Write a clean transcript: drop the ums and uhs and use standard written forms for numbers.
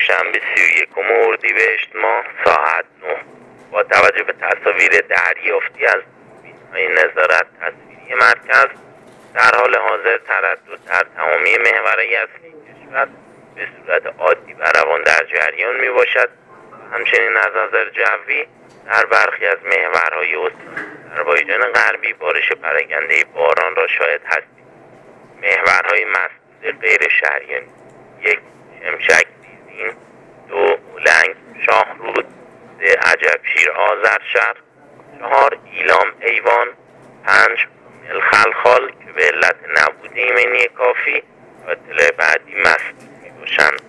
دوشنبه 31 اردیبهشت ماه ساعت 9 با توجه به تصاویر دریافتی از دوربین‌های نظارت تصویری مرکز در حال حاضر تردد در تمامی محورهای اصلی کشور به صورت عادی و روان در جریان می باشد. همچنین از نظر جوی در برخی از محورهای استان آذربایجان غربی بارش پراکنده باران را شاهد هستید. محورهای مسدود غیر شهریانی: 1 شمشک دیزین، 2 اولنگ شاهرود، 3 عجبشیر آذرشهر، 4 ایلام ایوان، 5 ملخلخال که به علت نبود ایمنی کافی و اطلاع بعدی مسدود می باشند.